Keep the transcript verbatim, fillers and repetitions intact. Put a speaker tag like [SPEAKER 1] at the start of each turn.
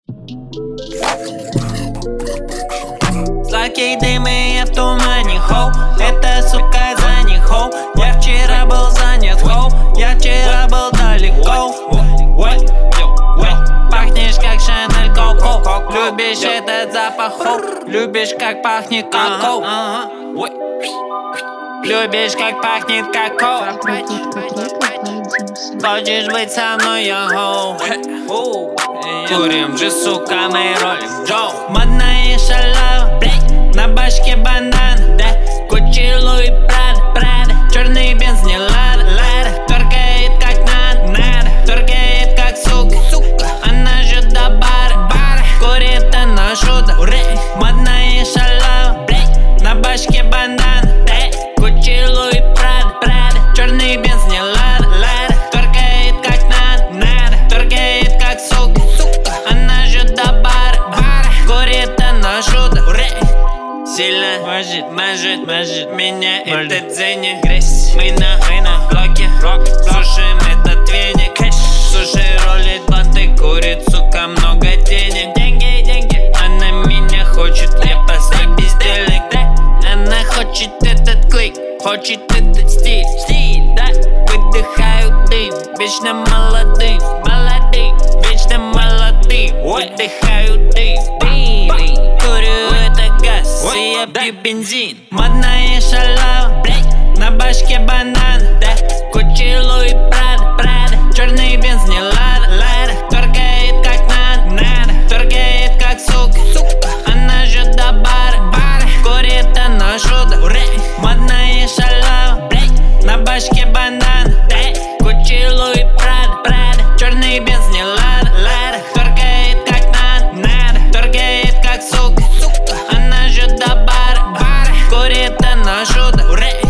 [SPEAKER 1] Сладкий дым и я в тумане, хоу. Эта сука занят, хоу. Я вчера был занят, хоу. Я вчера был далеко. Пахнешь как Шанель Коко. Любишь этот запах, хоу. Любишь как пахнет какао. Любишь как пахнет какао. Хочешь быть со мной, я хоу. Курим же, сука, мы ролим Джо. Модная шалава, блядь, на башке бандан, да. Гуччи, Луи, Прада, Прада. Черный бенз, не лада, лада. Торкает как надо, надо. Торкает как сука, сука. Она же до бара, бара. Курит она шута, модная шалава, блядь, на башке бандан, да. Гуччи, Луи, Прада, Прада. Черный бенз, не лада, лада. Торкает как надо, надо. Торкает как сука. Сильно может, может, может меня этот зенит. Мы на, мы на блоке, слушаем этот веник. Слушай, ролит банты, курит, сука, много денег. Деньги, деньги. Она меня хочет, я простой бездельник. Она хочет этот клик, хочет этот стиль, стиль, да. Выдыхаю дым, вечно молодым, молодым, вечно молодым. Выдыхаю дым, дым. Курю это газ, и я пью бензин. Модная шалава, блядь, на башке банан, да. Гуччи, Луи, Прада, Прада. Черный бенз, не лада, лада. Торкает как надо, надо. Торкает как сука, сука. Она же до бара, бара. Курит она шута, модная шалава, блядь, на башке банан, да. Гуччи, Луи, Прада, Прада. Черный бенз, не лада, лада. Торкает как надо, надо. Торкает как сука, сука. Она же до бара, бара. Курит она шута,